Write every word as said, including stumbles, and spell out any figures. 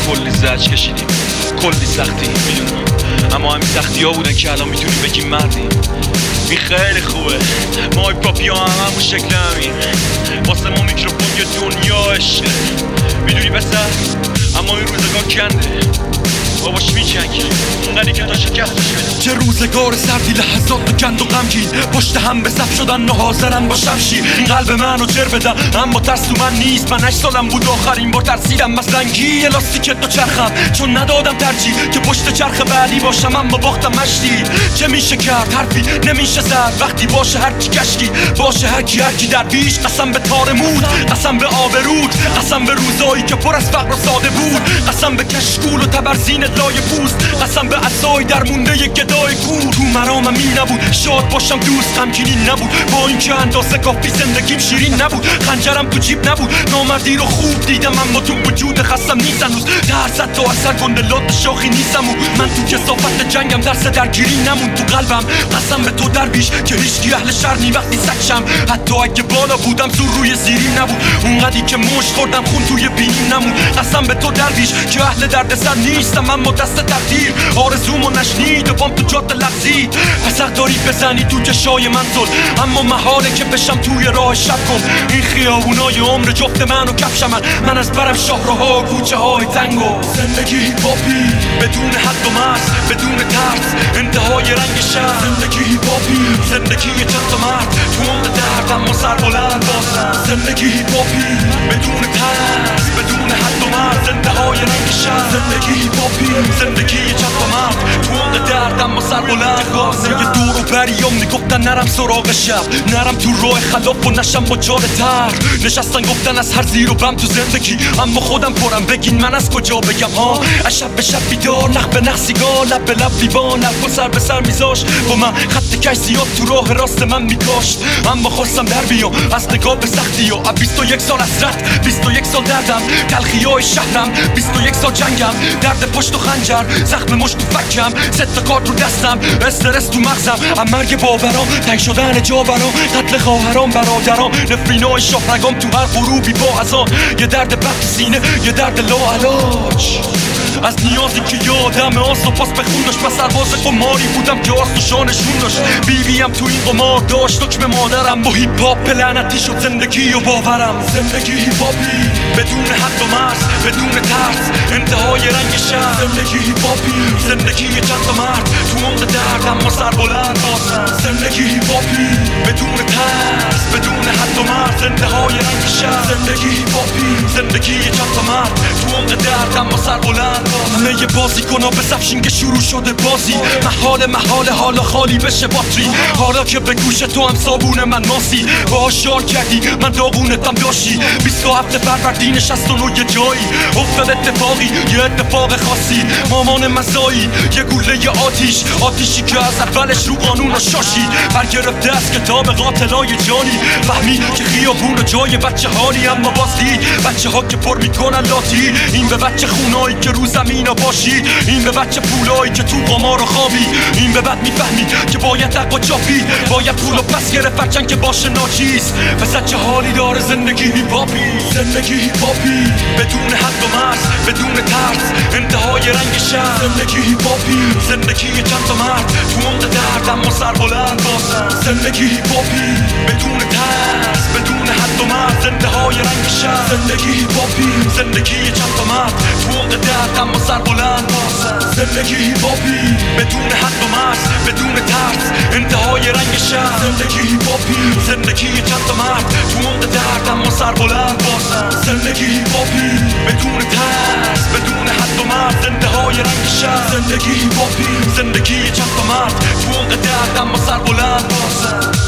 کلی زج کشیدیم، کلی سختی میدونم، اما همین سختی ها بودن که الان میتونیم بگیم مردیم. این خیلی خوبه، ما پاپی ها هم همون شکل همین، واسه ما میکروفون یه دنیا عشقه، میدونی بسر اما این روزگار کنده باباش میچنگی اونقدی که تا شکستش بده. چه روزگار سردی، لحظات گند و غمگین، پشت هم به صف شدن و حاضرن با شمشیر. این قلب منو جر بدم اما ترس تو من نیست. من هشت سالم بود آخرین بار ترسیدم از رنگی لاستیک دو چرخم، چون ندادم ترجیح که پشت چرخ بعدی باشم اما باختم مشتی. چه میشه کرد حرفی نمیشه زد وقتی باشه هر کی کشکی، باشه هر کی هر کی در پیش. قسم به تار مود، قسم به آبرود، قسم به روزایی که پر از فقر و ساده بود، قسم به کشکول و تبرزین لای پوست، قسم به عصای در مونده یک گدای کور. تو مرامم این نبود شاد باشم دوست، غمگینی نبود با اینکه اندازه کافی زندگیم شیرین نبود. خنجرم تو جیب نبود، نامردی رو خوب دیدم اما تو وجود خستم نیست هنوز. درصد تو اثر گندلات شاخی نیستم و من تو کثافت جنگم، درس درگیری نمون تو قلبم. قسم به تو درویش که هیچکی اهل شر نی وقتی سگشم، حتی اگه بالا بودم زور روی زیری نبود، اونقدی که مشت خوردم خون توی بینیم نمون. قسم به تو درویش که اهل دردسر نیستم اما دست تقدیر آرزومو نشنید و بام تو جاده لغزید. پس حق داری بزنی تو چشای منزل، اما محاله که بشم توی راه شب کن. این خیابونای عمر جفت من و کفش من، من از برم شاهراها کوچه های تنگو. زندگی هیپ هاپی بدون حد و مرز، بدون ترس انتهای رنگ شهر. زندگی هیپ هاپی، زندگی چند تا مرد تو عمق درد اما سر بلند بازم. زندگی هیپ هاپی بدون ترس، بدون حد و مرز انتهای رنگ شهر. زندگی هیپ هاپی، زندگی چند تا مرد تو عمق درد اما سر بلند بازم. یه دور و بریام میگفتن نرم سراغ شب، نرم تو راه خلاف و نشم با جال تر. نشستن گفتن از هر زیر و بم تو زندگی، اما خودم پرم بگین من از کجا بگم ها. از شب به شب بیدار، نخ به نخ سیگار، لب به لب لیوان، حرف و سر به سر میذاشت با من. خط کش زیاد تو راه راست من میکاشت، اما خواستم در بیام از نگاه به سختی و بیست و یک سال حسرت، بیست و یک سال دردم، تلخی های شهرم، بیست و یک سال جنگم، درد پشت و خنجر، زخم مشت تو فکم، ست تا کارت رو دستم، استرس تو مغزم، ام مرگ باورام، تنگ شدن جا برام، قتل خواهرام برادرام، نفرینای شاهرگام تو هر غروبی با ازان. یه درد بد تو سینه، یه درد لاعلاج از نیازی که یادم آس و پاس به خون داشت. من سرباز قماری بودم که آس و شانشون داشت. بیبیم تو این قمار داشت دکم مادرم، با هیپ هاپ لعنتی شد زندگی و باورم. زندگی هیپ هاپی بدون حد و مرز، بدون ترس انتهای رنگ شهر. زندگی هیپ هاپی، زندگی چند تا مرد تو عمق درد اما سر بلند بازم. زندگی هیپ هاپی بدون ترس، بدون حد و مرز انتهای رنگ شهر. زندگی هیپ هاپی، زندگی چند تا مرد تو عمق درد اما سر بلند. همه بازی کنا به صفشین که شروع شده بازی، محال محال حالا خالی بشه باتری. حالا که به گوش تو هم صابون من ماسی، با شار کردی من داغونتم داشتی. بیست و هفت فروردین شصت و نه یه جایی افتاد اتفاقی، یه اتفاق خاصی، مامان مزایی، یه گوله آتیش، آتیشی که از اولش رو قانون رو شاشی. برگرفته از کتاب قاتلای جانی، فهمی که خیابون و جای بچه هانی، اما باز دید بچه ها که پر میکنن لاتی. این به بچه خونایی که رو زمین باشی، این به بچه پولایی که تو قمار و خوابی. این به بعد میفهمی که باید حق و چاپی، باید پول و پس گرفت هرچند که باشه ناچیز. پس چه حالی داره زندگی هیپ هاپی. زندگی هیپ هاپی بدون حد و مرز، بدون ترس انتهای رنگ شهر. زندگی هیپ هاپی، زندگی چند تا مرد تو عمق درد اما سر بلند بازم. زندگی هیپ هاپی بدون ترس، بدون حد و مرز انتهای رنگ شهر. زندگی هیپ هاپی، زندگی چند تا مرد تو عمق درد اما سر بلند بازم. زندگی هیپ هاپی بدون حد و مرز، بدون ترس انتهای رنگ شهر. زندگی هیپ هاپی، زندگی چند تا مرد تو عمق درد اما سر بلند بازم. زندگی هیپ هاپی بدون ترس، بدون حد و مرز انتهای رنگ شهر. زندگی هیپ هاپی، زندگی چند تا مرد تو عمق درد اما سر بلند بازم.